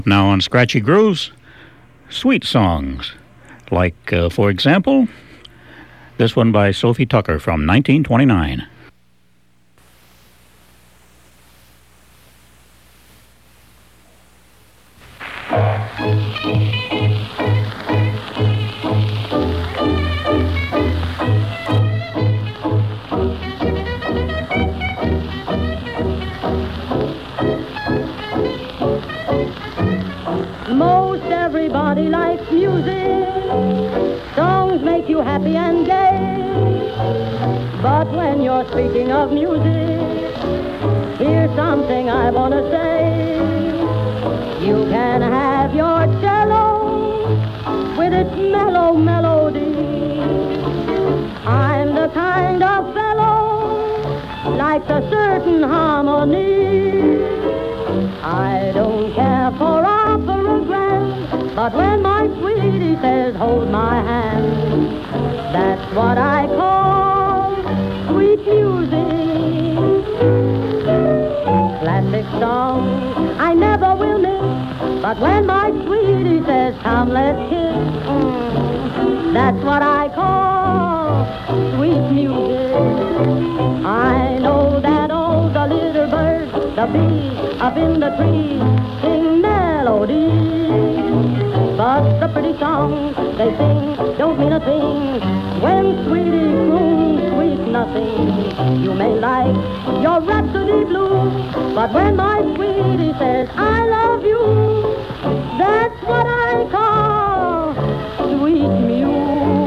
Now on Scratchy Grooves, sweet songs. Like, for example, this one by Sophie Tucker from 1929. Most everybody likes music. Songs make you happy and gay. But when you're speaking of music, here's something I want to say. You can have your cello with its mellow melody. I'm the kind of fellow likes a certain harmony. I don't care for opera grand, but when my sweetie says, hold my hand, that's what I call sweet music. Classic songs I never will miss, but when my sweetie says, come, let's kiss, that's what I call sweet music. I know that all the little birds, the bees up in the trees sing melodies, but the pretty songs they sing don't mean a thing when sweetie croons sweet nothing. You may like your Rhapsody blues, but when my sweetie says I love you, that's what I call sweet music.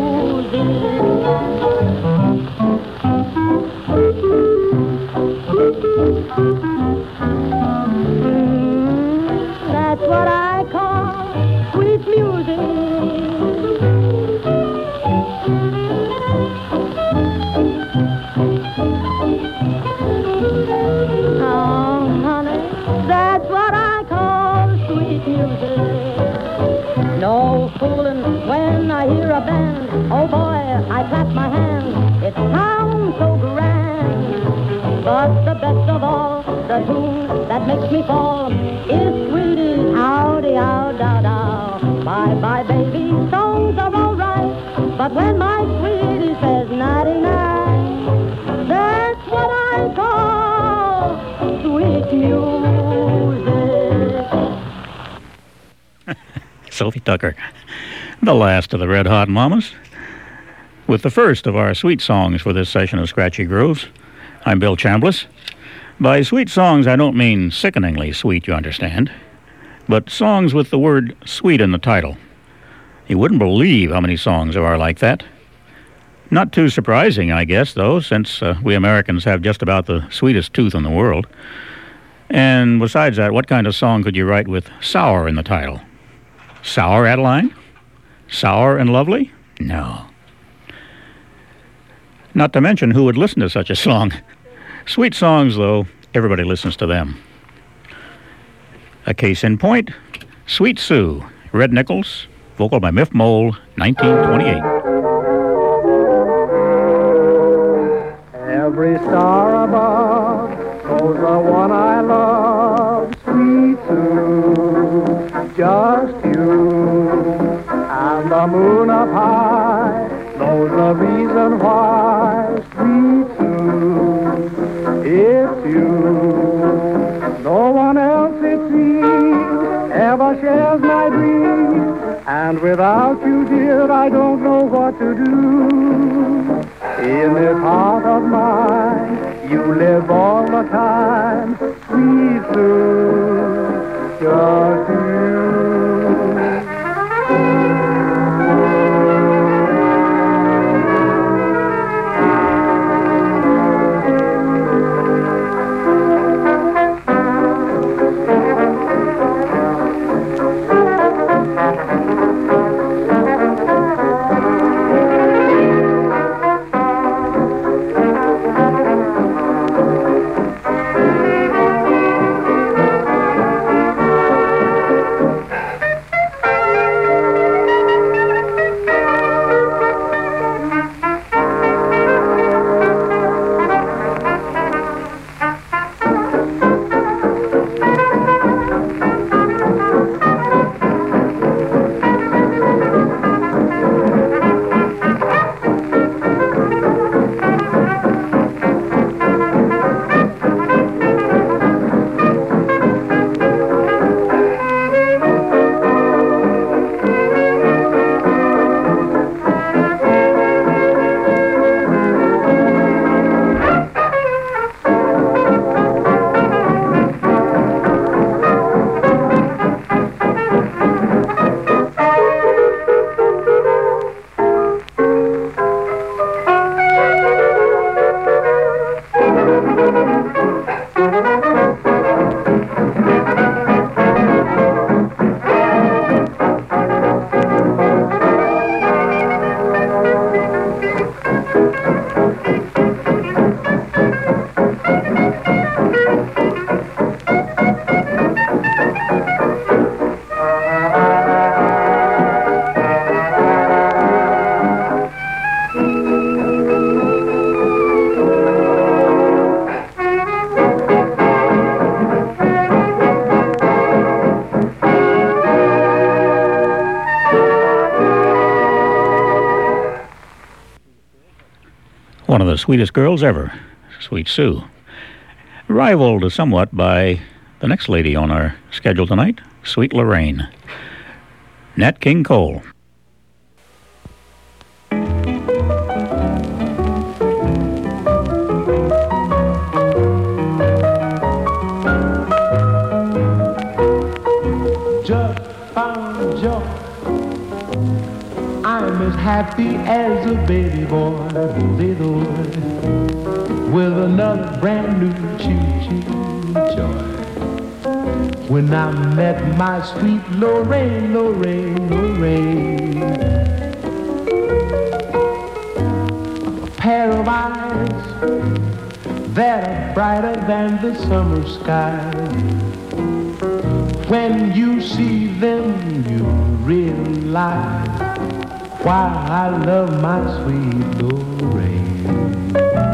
That's what I call sweet music. Oh, honey, that's what I call sweet music. No fooling when I hear a band. Oh boy, I clap my hands. It sounds so grand. But the best of all, the tune that makes me fall is Sweetie's howdy, how, dow, dow. Bye, bye, baby, songs are all right. But when my sweetie says nighty, night, that's what I call sweet music. Sophie Tucker, the last of the Red Hot Mamas, with the first of our sweet songs for this session of Scratchy Grooves. I'm Bill Chambliss. By sweet songs, I don't mean sickeningly sweet, you understand, but songs with the word sweet in the title. You wouldn't believe how many songs there are like that. Not too surprising, I guess, though, since we Americans have just about the sweetest tooth in the world. And besides that, what kind of song could you write with sour in the title? Sour, Adeline? Sour and lovely? No. Not to mention who would listen to such a song. Sweet songs, though, everybody listens to them. A case in point, Sweet Sue, Red Nichols, vocal by Miff Mole, 1928. Every star above knows the one I love, Sweet Sue, just you. And the moon up high knows the reason why, Sweet Sue, it's you. No one else, it seems, ever shares my dreams, and without you, dear, I don't know what to do. In this heart of mine, you live all the time, Sweet Sue, just you. One of the sweetest girls ever, Sweet Sue. Rivaled somewhat by the next lady on our schedule tonight, Sweet Lorraine. Nat King Cole. Just found joy. I'm as happy as a baby boy, with another brand new choo-choo joy. When I met my sweet Lorraine, Lorraine, Lorraine. A pair of eyes that are brighter than the summer sky. When you see them, you realize why I love my sweet Lorraine.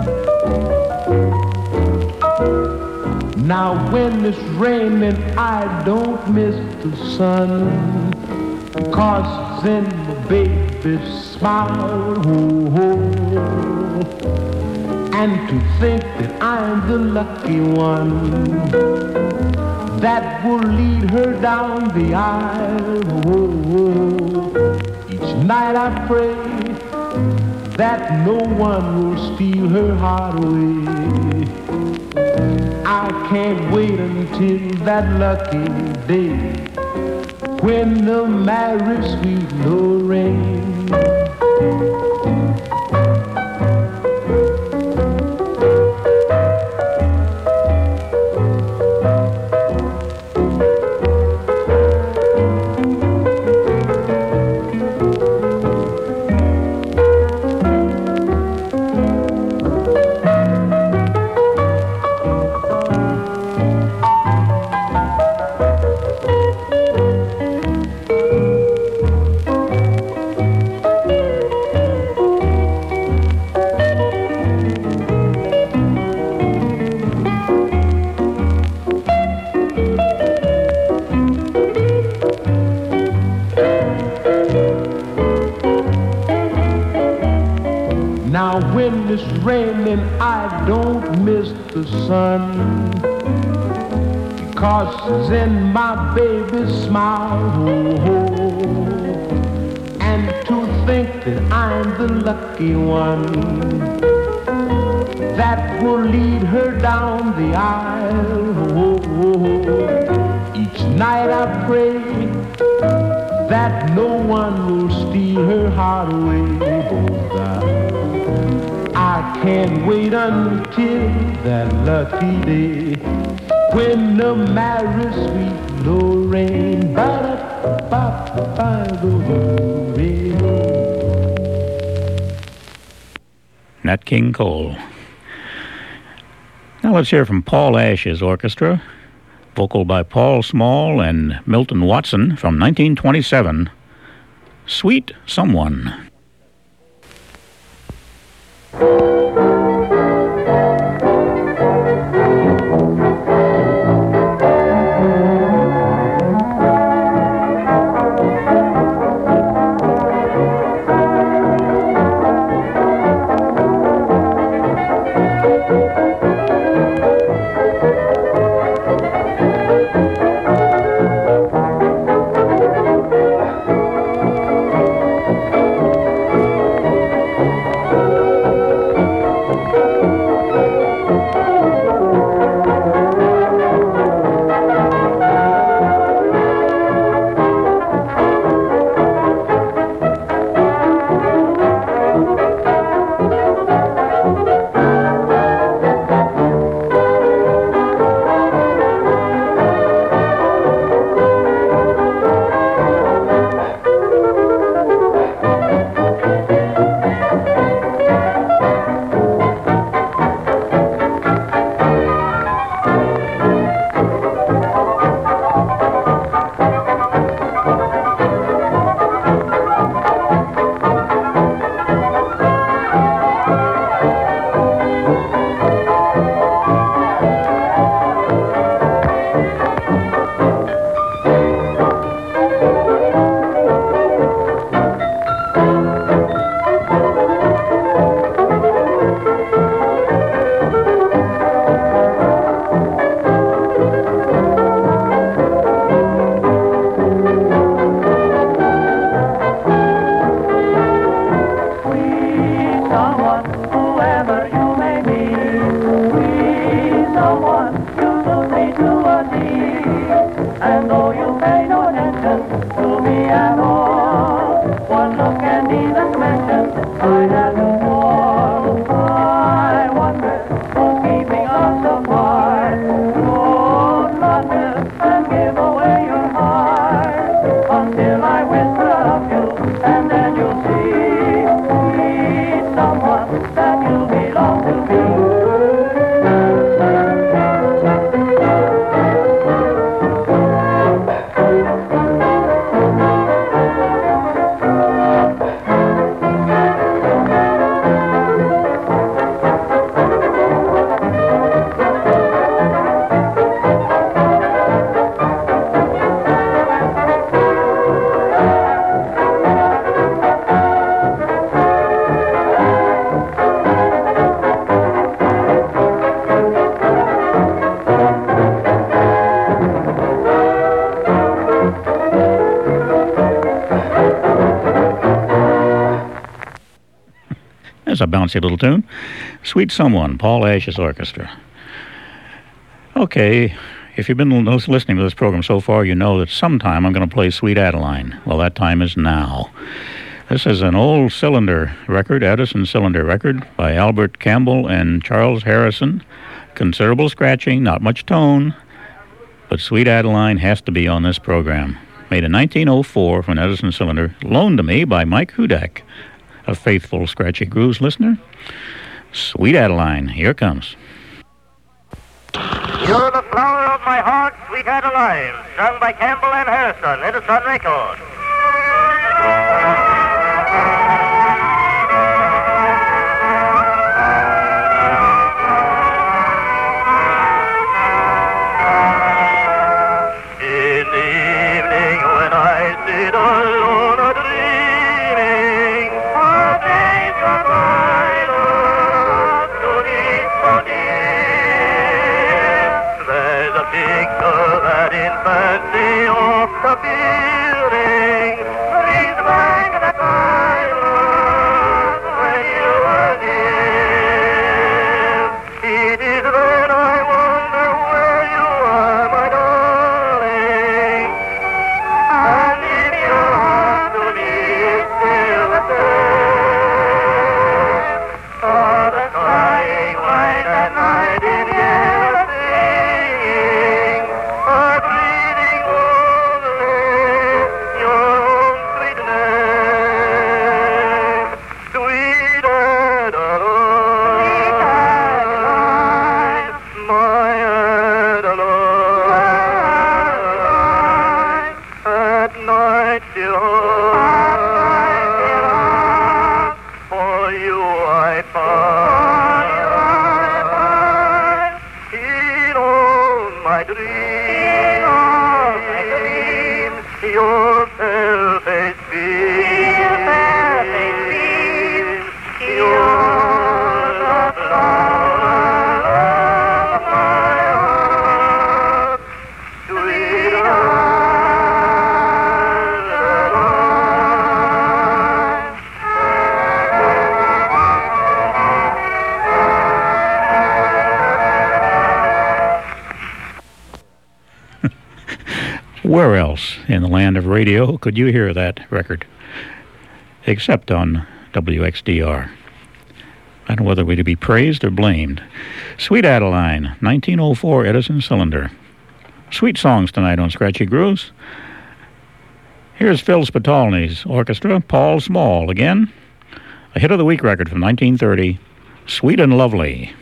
Now when it's raining, I don't miss the sun, because it's in my baby's smile. Oh, oh. And to think that I'm the lucky one that will lead her down the aisle. Oh, each night I pray that no one will steal her heart away. I can't wait until that lucky day when the married sweet Lorraine. Now when it's raining, I don't miss the sun, because it's in my baby's smile. Oh, oh. And to think that I'm the lucky one that will lead her down the aisle. Oh, oh. Each night I pray that no one will steal her heart away. I can't wait until that lucky day when the married sweet Lorraine. Nat King Cole. Now let's hear from Paul Ash's orchestra, vocal by Paul Small and Milton Watson from 1927, Sweet Someone. attention to me at all. One look and even mention I hadn't fall. I wonder who's keeping us apart. Don't blunder and give away your heart until I whisper of you, and then you'll see someone that you belong to me. There's a bouncy little tune. Sweet Someone, Paul Ash's orchestra. Okay, if you've been listening to this program so far, you know that sometime I'm going to play Sweet Adeline. Well, that time is now. This is an old cylinder record, Edison cylinder record, by Albert Campbell and Charles Harrison. Considerable scratching, not much tone, but Sweet Adeline has to be on this program. Made in 1904 from an Edison cylinder, loaned to me by Mike Hudak, a faithful Scratchy Grooves listener. Sweet Adeline, here comes. You're the flower of my heart, Sweet Adeline, sung by Campbell and Harrison, Edison record. In the evening when I sit alone a-dreaming of days that I love to eat so dear, there's a picture that in fancy oft appearing brings back the time when you were near. It is then I wonder where you are, my darling, and if your heart to me is still the same. Oh, the crying light at night in yellow singing, are breathing only your own sweet name. Sweet Adeline, my Adeline, at night till for you I find in all my dreams, your pale face beams, you're the flower of my heart, sweet Where else in the land of radio could you hear that record? Except on WXDR. I don't know whether we're to be praised or blamed. Sweet Adeline, 1904 Edison cylinder. Sweet songs tonight on Scratchy Grooves. Here's Phil Spitalny's orchestra, Paul Small again. A hit of the week record from 1930, Sweet and Lovely.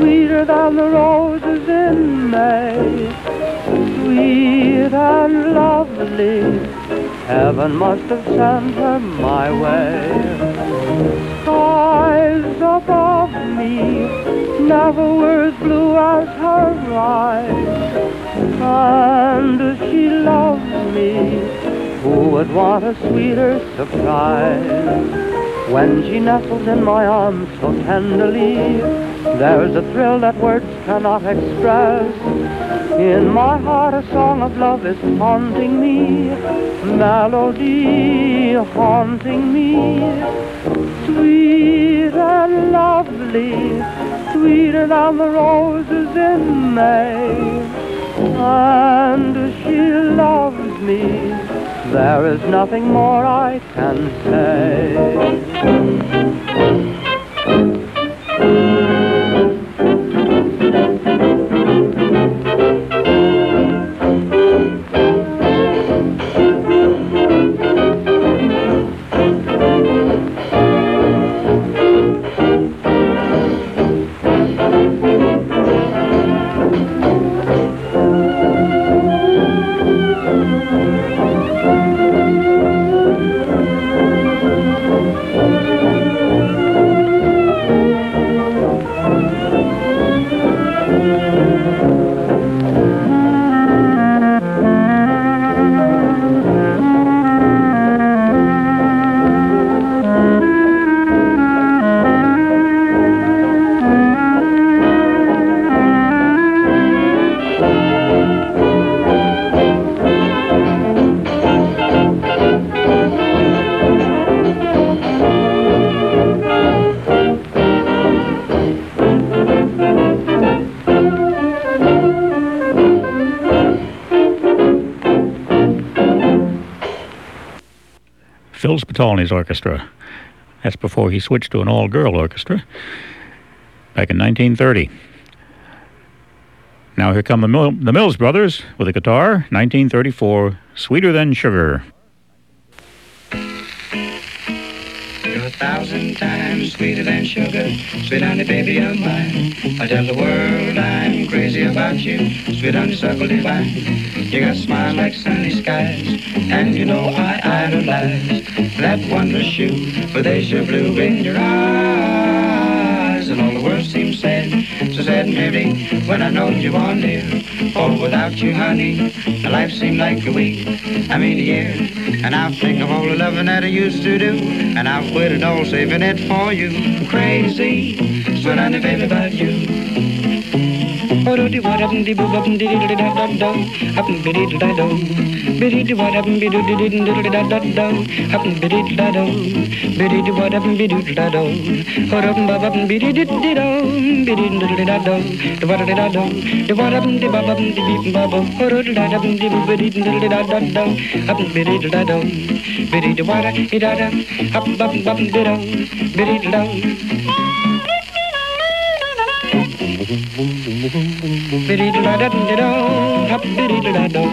sweeter than the roses in May, sweet and lovely. Heaven must have sent her my way. Skies above me never were as blue as her eyes, and she loves me. Who would want a sweeter surprise? When she nestles in my arms so tenderly, there's a thrill that words cannot express. In my heart a song of love is haunting me, melody haunting me. Sweet and lovely, sweeter than the roses in May, and she loves me. There is nothing more I can say. Phil Spitalny's orchestra. That's before he switched to an all-girl orchestra back in 1930. Now here come the Mills Brothers with a guitar, 1934, Sweeter Than Sugar. You're 1,000 times sweeter than sugar, sweet honey baby of mine. I tell the world I'm crazy about you, sweet honeysuckle divine. You got a smile like sunny skies, and you know I idolize that wondrous shoe with azure blue in your eyes. And all the world seems sad, so sad and heavy when I know you are near. For without you, honey, my life seemed like a week, I mean a year. And I'll think of all the loving that I used to do, and I'll quit it all, saving it for you. I'm crazy, sweet honey baby, about you. Oh, do what happened, dee boop up and dee dee da da da, up and biddy da do, biddy what happened, biddy dee dee da da da da, up and biddy da do, biddy what happened, biddy da do, hold up and bub up and biddy dee dee do, biddy da da do, the what da do, the what happened, the bub up and the beep and bubble, hold up da da and the biddy da da da da, up and biddy da do, biddy the what da da, up and bub and bub and do, biddy da do. Biddy-da-da-da-da, hop biddy-da-da-da.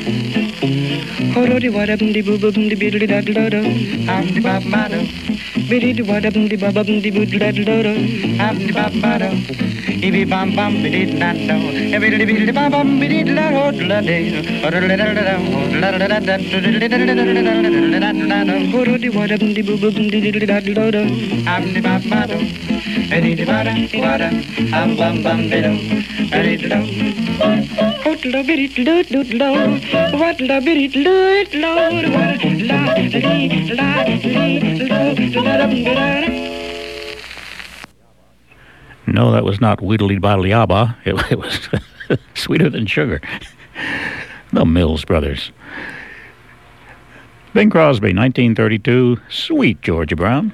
Ho-do-de-wa-da-bum-de-boo-bum-de-biddy-da-da-da, hop-de-bop-ba-da. Biddy-de-wa-da-bum-de-ba-bum-de-boo-da-da-da, hop-de-bop-ba-da. Ibby-bum-bum, biddy-da-da, biddy-da-biddy-da-bum-bum, biddy-da-da-da-da-da, ho-do-de-wa-da-bum-de-boo-bum-de-biddy-da-da-da, hop-de-bop-ba-da. Biddy-da-ba-da-da, hum-bum-bum-biddo, biddy-da-da. Ho-do-da-biddy-da-da-da, what-da-biddy-da-da-da, what-da-dee-da-dee-da-da-da-da-da-da-da. No, that was not Weedly Boddly Abba. It was Sweeter Than Sugar. The Mills Brothers. Bing Crosby, 1932, Sweet Georgia Brown.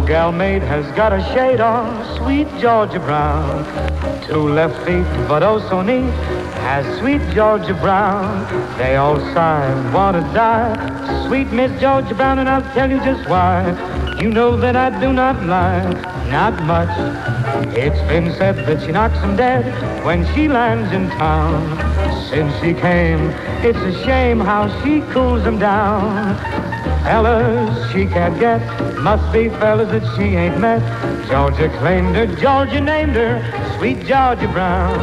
gal maid has got a shade on, sweet Georgia Brown. Two left feet, but oh so neat, has sweet Georgia Brown. They all sigh and want to die, sweet Miss Georgia Brown, and I'll tell you just why. You know that I do not lie, not much. It's been said that she knocks 'em dead when she lands in town. Since she came, it's a shame how she cools 'em down. Fellas she can't get, must be fellas that she ain't met. Georgia claimed her, Georgia named her, sweet Georgia Brown.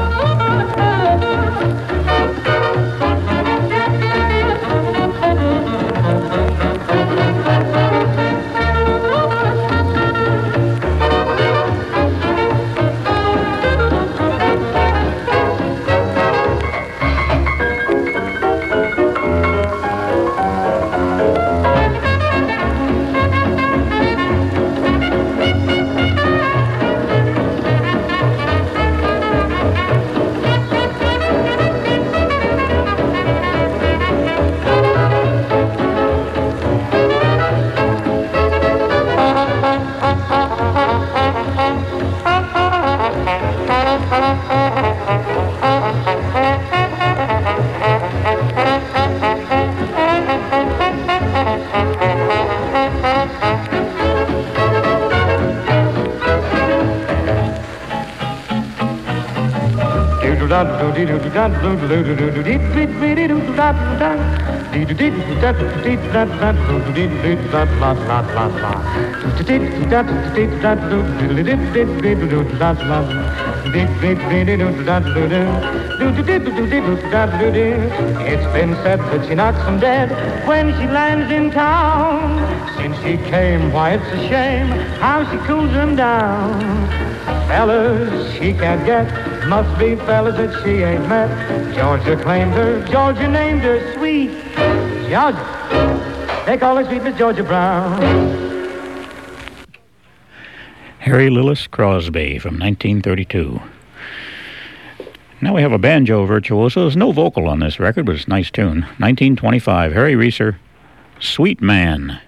It's been said that she knocks 'em dead when she lands in town. Since she came, why it's a shame how she cools 'em down. Fellas she can't get, must be fellas that she ain't met. Georgia claimed her, Georgia named her, sweet Georgia. They call her sweet Miss Georgia Brown. Harry Lillis Crosby from 1932. Now we have a banjo virtuoso. There's no vocal on this record, but it's a nice tune. 1925, Harry Reeser, Sweet Man.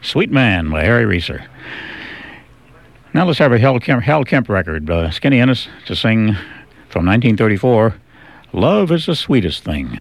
Sweet Man by Harry Reeser. Now let's have a Hal Kemp record. Skinny Ennis to sing from 1934, Love is the Sweetest Thing.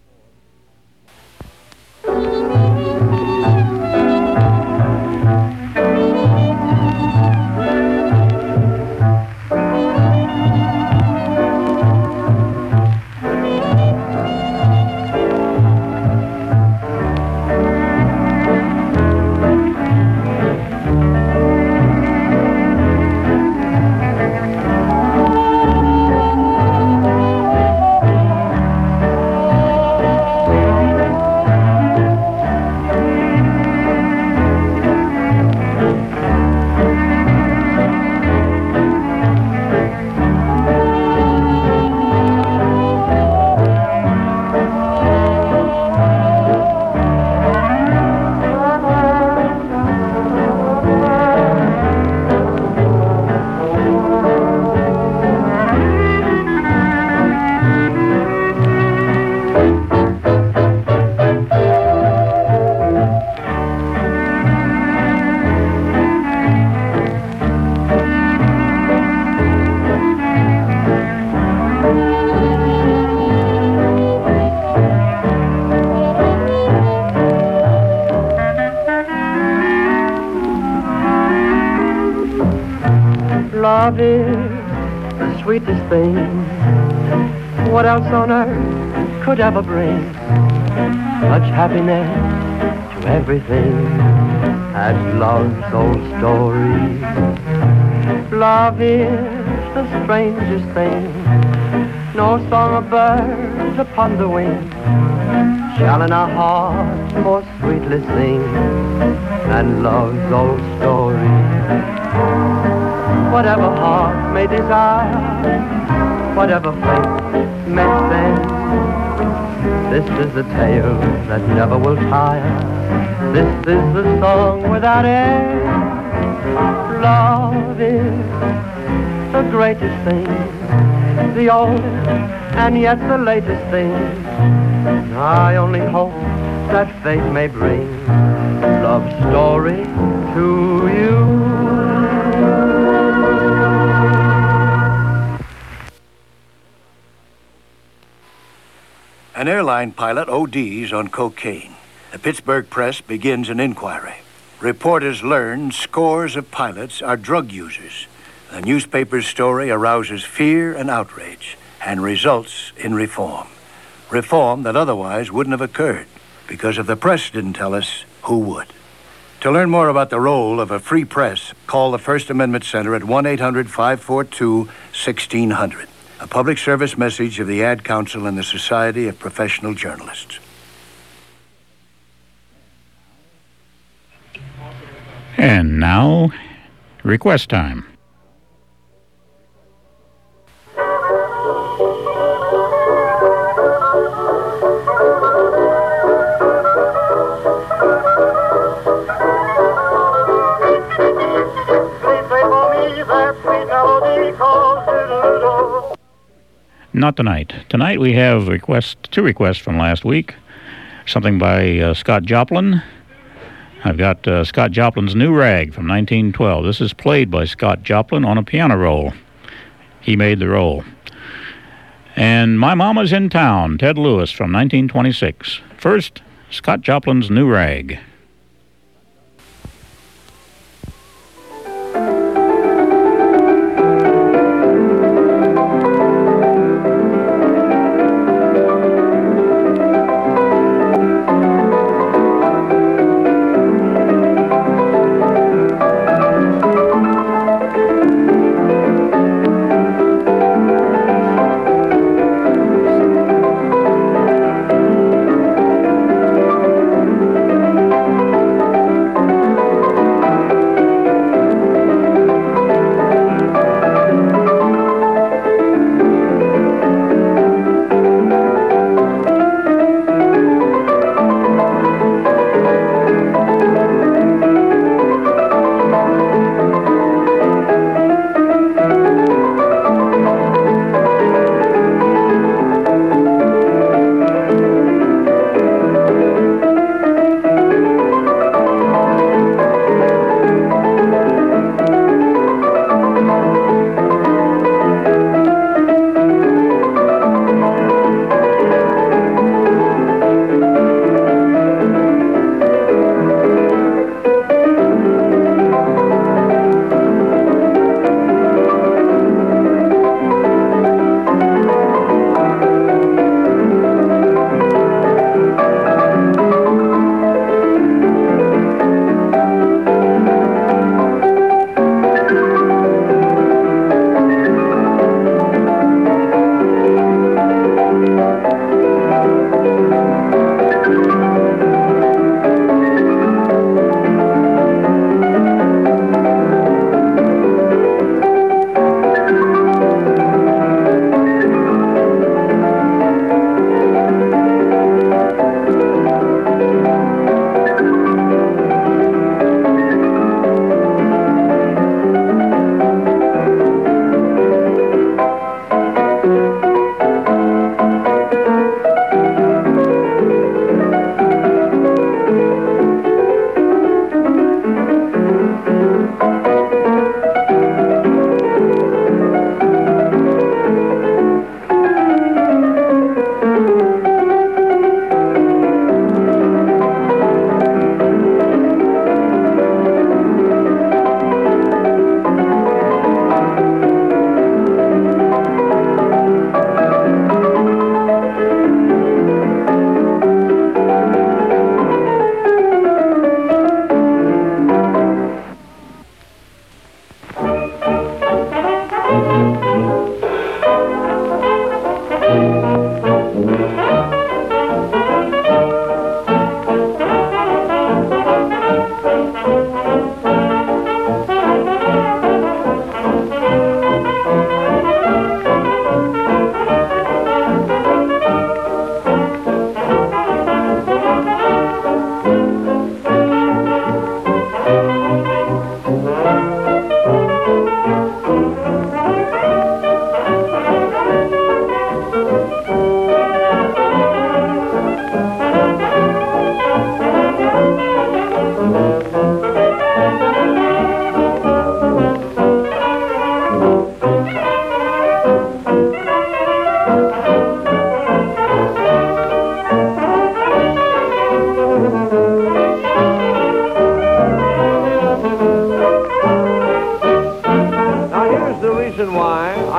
Love is the sweetest thing. What else on earth could ever bring such happiness to everything as love's old story? Love is the strangest thing. No song of birds upon the wing shall in our hearts more sweetly sing than love's old story. Whatever heart may desire, whatever fate may send, this is the tale that never will tire. This is the song without end. Love is the greatest thing, the oldest and yet the latest thing. I only hope that fate may bring love's story to you. An airline pilot ODs on cocaine. The Pittsburgh Press begins an inquiry. Reporters learn scores of pilots are drug users. The newspaper's story arouses fear and outrage and results in reform. Reform that otherwise wouldn't have occurred because if the press didn't tell us, who would? To learn more about the role of a free press, call the First Amendment Center at 1-800-542-1600. A public service message of the Ad Council and the Society of Professional Journalists. And now, request time. Not tonight. Tonight we have two requests from last week. Something by Scott Joplin. I've got Scott Joplin's New Rag from 1912. This is played by Scott Joplin on a piano roll. He made the roll. And My Mama's in Town, Ted Lewis from 1926. First, Scott Joplin's New Rag.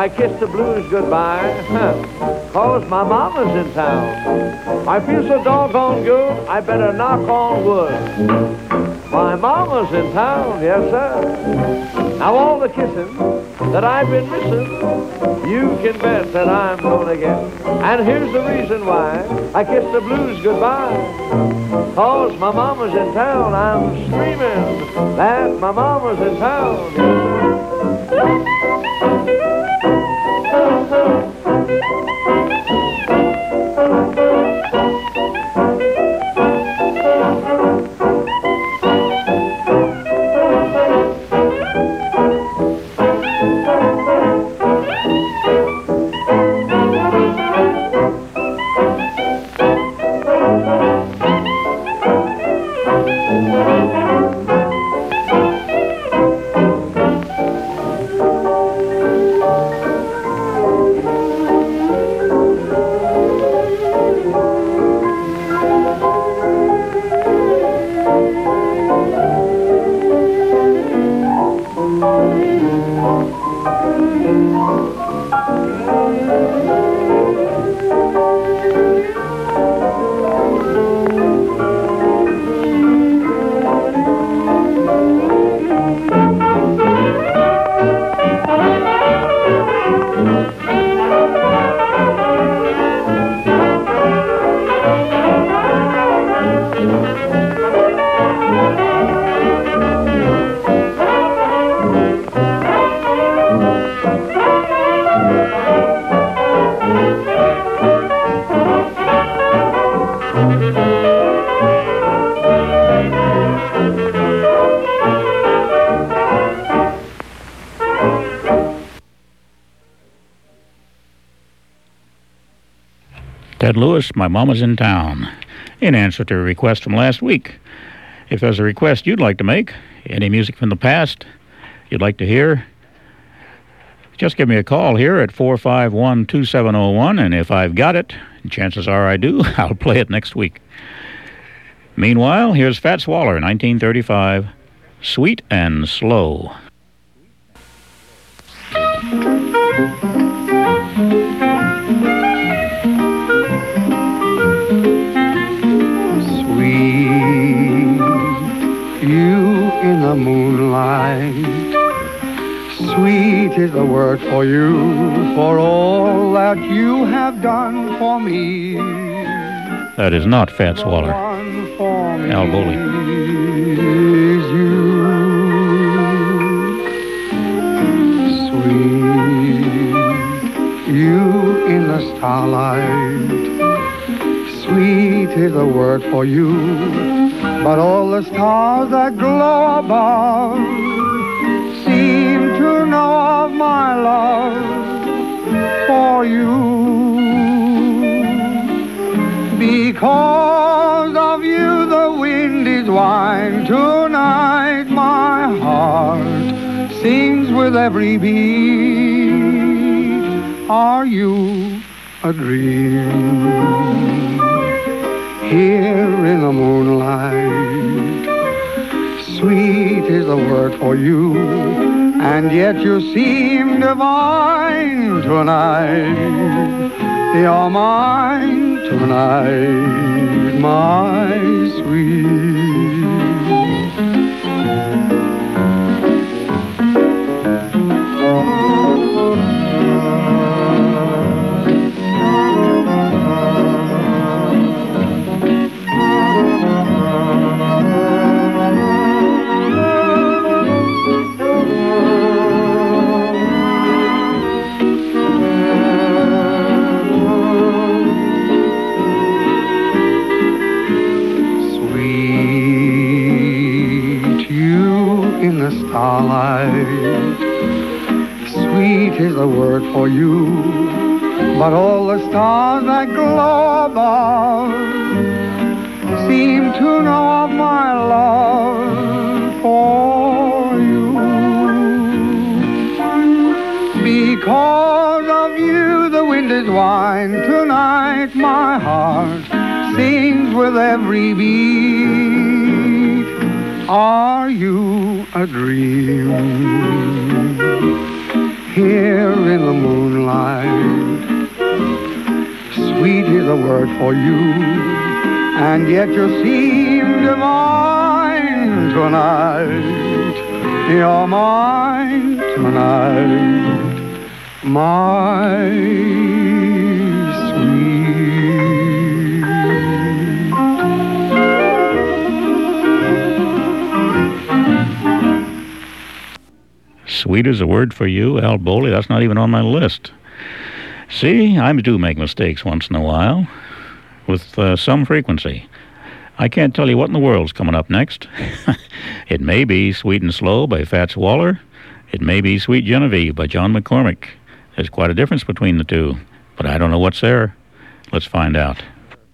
I kiss the blues goodbye, 'cause my mama's in town. I feel so doggone good, I better knock on wood. My mama's in town, yes, sir. Now all the kissing that I've been missing, you can bet that I'm gonna get. And here's the reason why I kiss the blues goodbye. 'Cause my mama's in town, I'm screaming that my mama's in town. Ted Lewis, My Mama's in Town, in answer to a request from last week. If there's a request you'd like to make, any music from the past you'd like to hear, just give me a call here at 451-2701, and if I've got it, and chances are I do, I'll play it next week. Meanwhile, here's Fats Waller, 1935, Sweet and Slow. In the moonlight, sweet is the word for you, for all that you have done for me. That is not Fats Waller. Al Bowley. Is you, sweet, you in the starlight, sweet is the word for you. But all the stars that glow above seem to know of my love for you. Because of you the wind is wine. Tonight my heart sings with every beat. Are you a dream? Here in the moonlight, sweet is the word for you, and yet you seem divine tonight. You're mine tonight, my sweet. Starlight, sweet is the word for you, but all the stars that glow above seem to know of my love for you. Because of you the wind is wine. Tonight my heart sings with every beat. Are you a dream? here in the moonlight. Sweet is a word for you, and yet you seem divine tonight. You're mine tonight, my sweet. Sweet is a word for you, Al Bowley. That's not even on my list. See, I do make mistakes once in a while, with some frequency. I can't tell you what in the world's coming up next. It may be Sweet and Slow by Fats Waller. It may be Sweet Genevieve by John McCormick. There's quite a difference between the two, but I don't know what's there. Let's find out.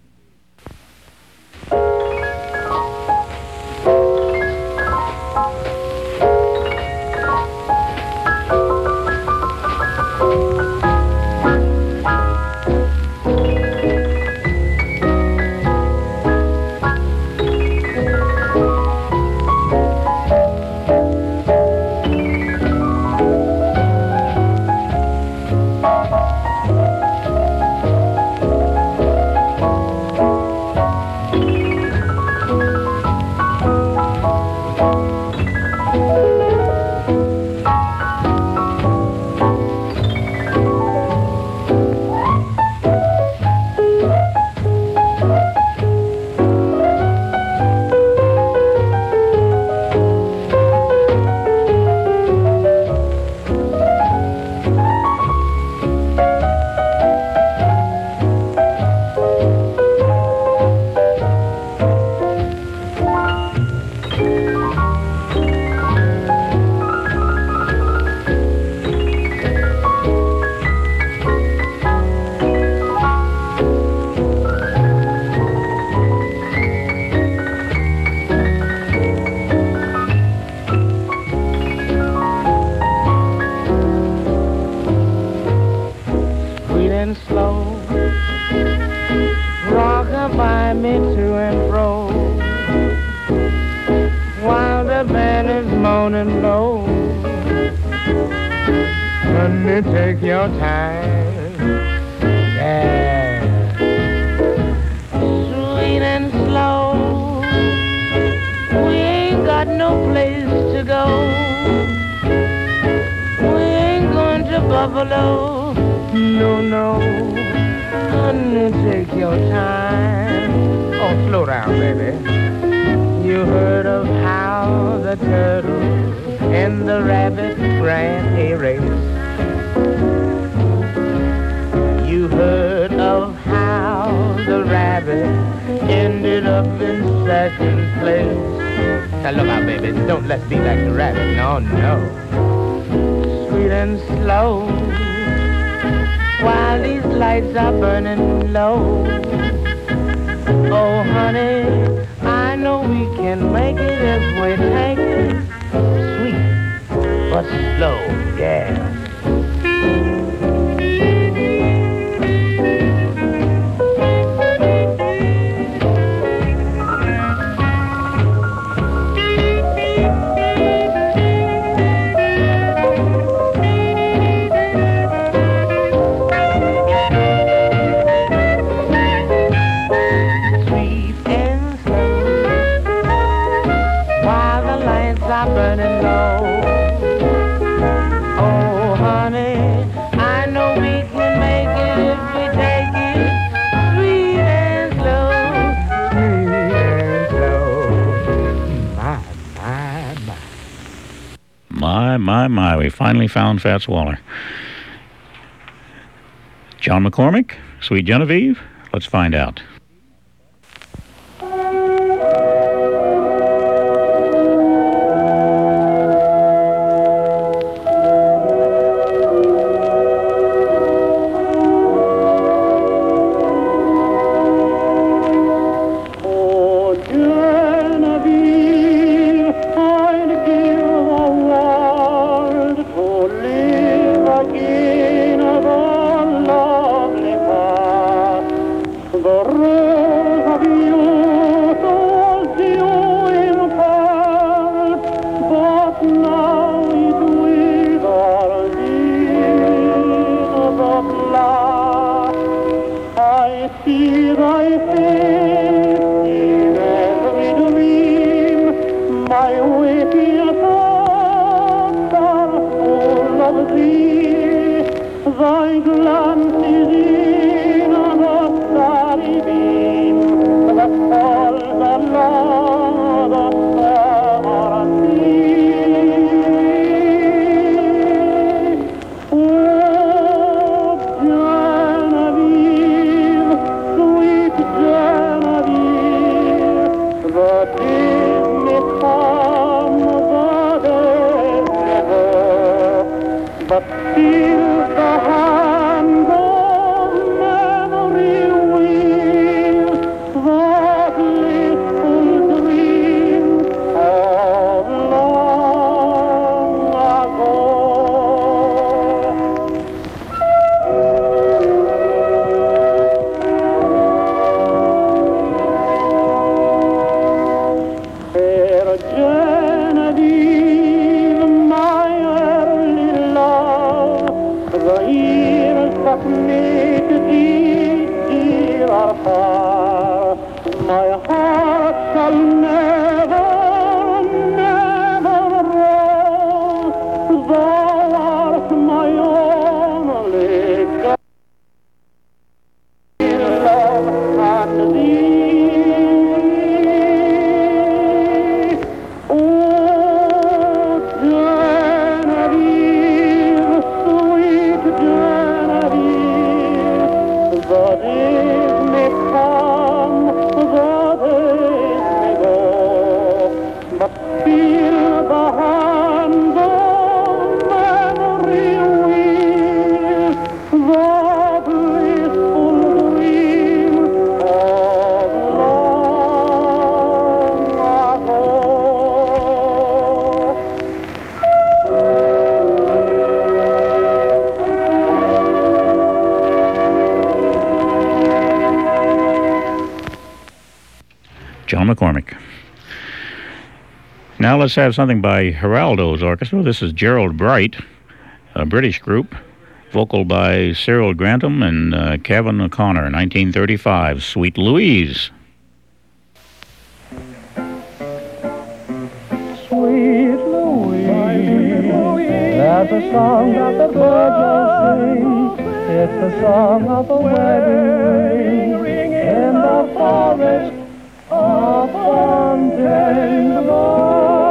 Take your time, yeah. Sweet and slow. We ain't got no place to go. We ain't going to Buffalo. No, no. Honey, take your time. Oh, slow down, baby. You heard of how the turtle and the rabbit ran a race. You heard of how the rabbit ended up in second place. Now look out, baby, don't let's be like the rabbit. No, no. Sweet and slow, while these lights are burning low. Oh, honey, I know we can make it if we take it sweet but slow, yeah. My, we finally found Fats Waller. John McCormick, Sweet Genevieve? Let's find out. But now it withers John McCormick. Now let's have something by Geraldo's Orchestra. This is Gerald Bright, a British group, vocal by Cyril Grantham and Kevin O'Connor, 1935, Sweet Louise. Sweet Louise, that's a song that the birds will sing. It's the song of a wedding ring in the forest of Fontainebleau.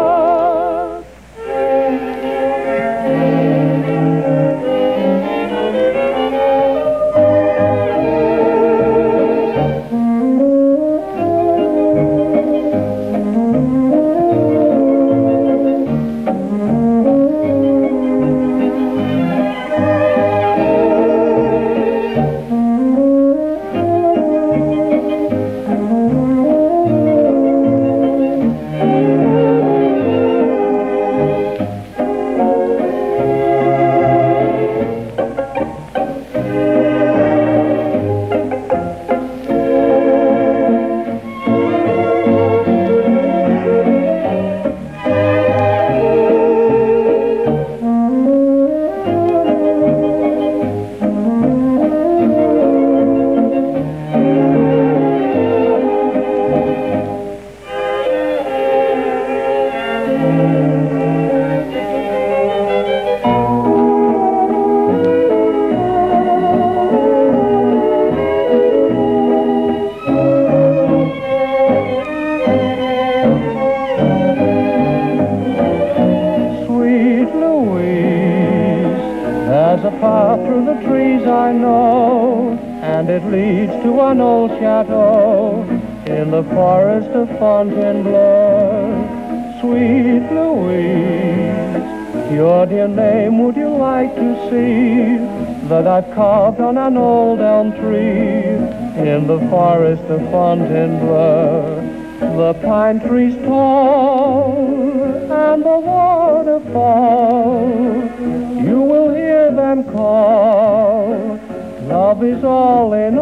That I've carved on an old elm tree in the forest of Fontainebleau. The pine trees tall and the waterfall, you will hear them call. Love is all in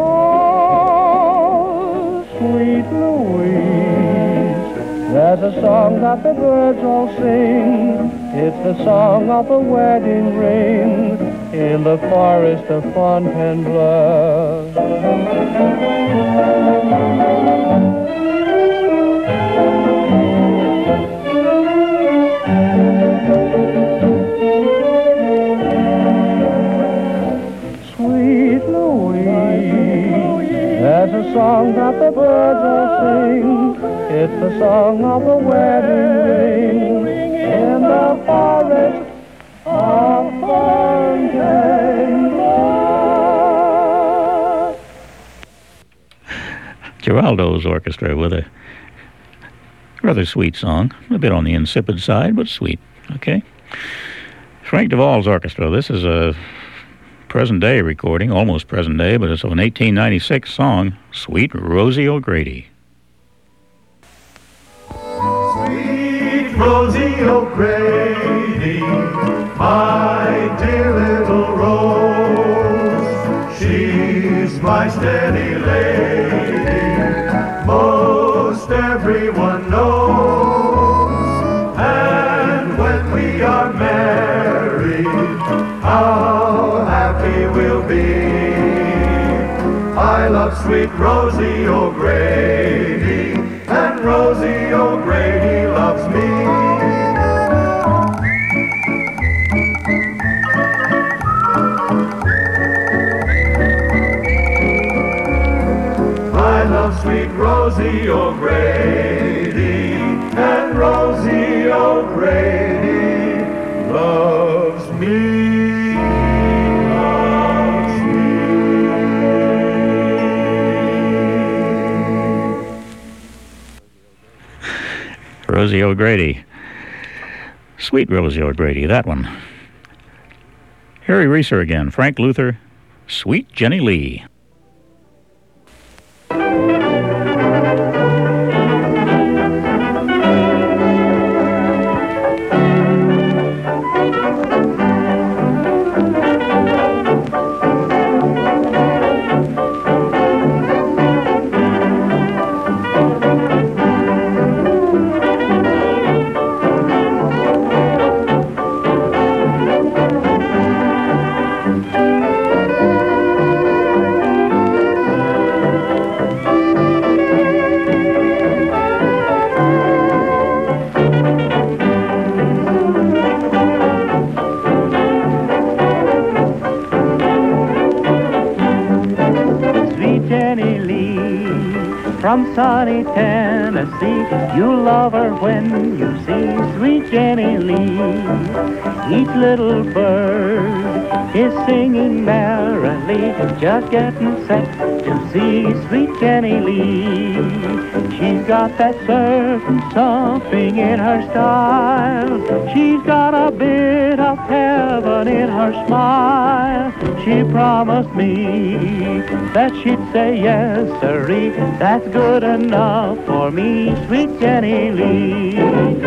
all, sweet Louise. There's a song that the birds all sing. It's the song of a wedding ring in the forest of Fontainebleau. Sweet Louise, there's a song that the birds all sing. It's the song of a wedding ring in the forest of Fontainebleau. Geraldo's Orchestra with a Rather sweet song. A bit on the insipid side, but sweet. Okay. Frank Duvall's orchestra. This is a present-day recording, almost present day, but it's of an 1896 song, Sweet Rosie O'Grady. Sweet Rosie O'Grady, my dear little rose, she's my steady lady, most everyone knows, and when we are married, how happy we'll be. I love sweet Rosie O'Grady, and Rosie O'Grady loves me. I love sweet Rosie O'Grady, and Rosie O'Grady loves me. Rosie O'Grady. Sweet Rosie O'Grady, that one. Harry Reeser again. Frank Luther, Sweet Jenny Lee. From sunny Tennessee, you'll love her when you see sweet Jenny Lee. Each little bird is singing merrily, just getting set to see sweet Jenny Lee. She's got that certain something in her style. She's got a bit of heaven in her smile. She promised me that she'd say yes, sirree. That's good enough for me, sweet Jenny Lee.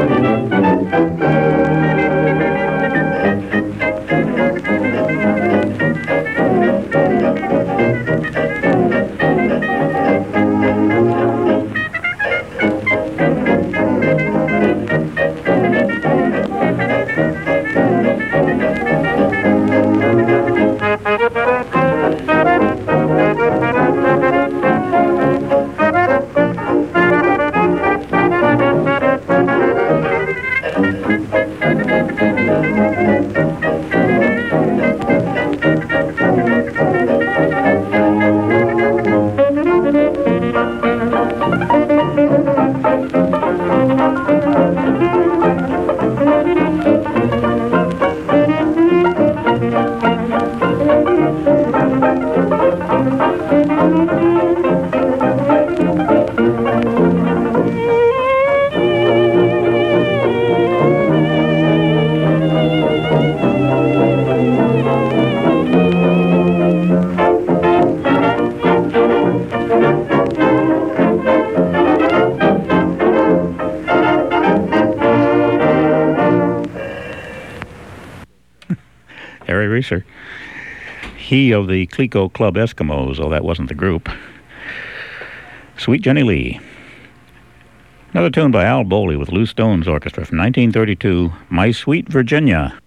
Harry Reeser. He of the Clico Club Eskimos, oh, that wasn't the group. Sweet Jenny Lee. Another tune by Al Bowley with Lou Stone's orchestra from 1932, My Sweet Virginia.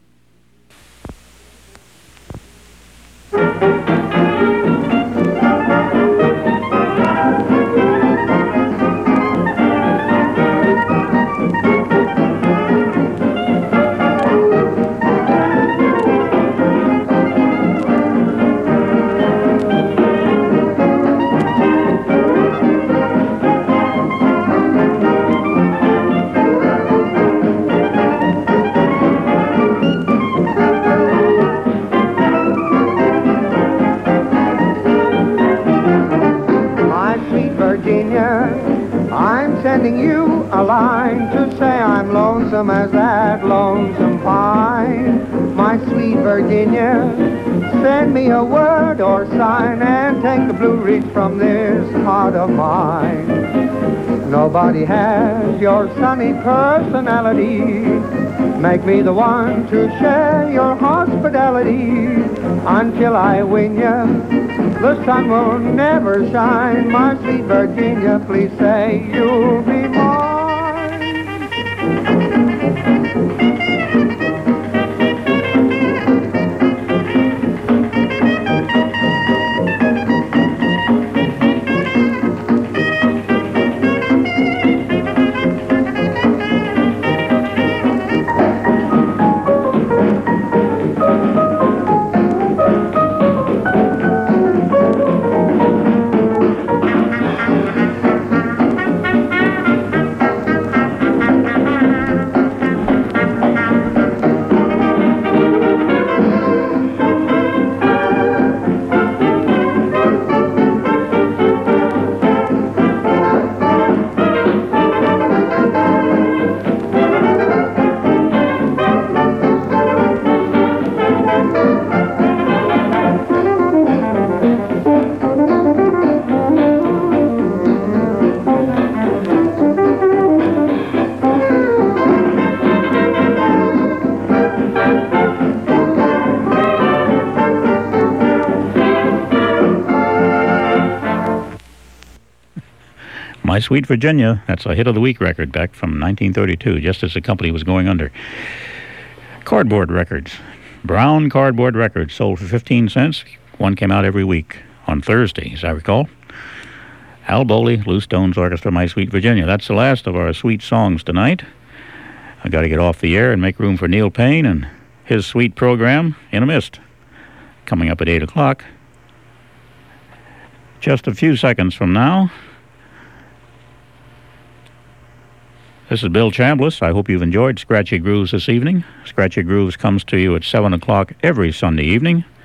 you a line to say I'm lonesome as that lonesome pine. My sweet Virginia, send me a word or sign and take the blue reach from this heart of mine. Nobody has your sunny personality. Make me the one to share your hospitality. Until I win ya, the sun will never shine. My sweet Virginia, please say you'll be mine. My Sweet Virginia, that's a hit of the week record back from 1932, just as the company was going under. Cardboard records. Brown cardboard records sold for 15 cents. One came out every week on Thursday, as I recall. Al Bowley, Lou Stone's Orchestra, My Sweet Virginia. That's the last of our sweet songs tonight. I got to get off the air and make room for Neil Payne and his sweet program, In a Mist, coming up at 8 o'clock. Just a few seconds from now. This is Bill Chambliss. I hope you've enjoyed Scratchy Grooves this evening. Scratchy Grooves comes to you at 7 o'clock every Sunday evening.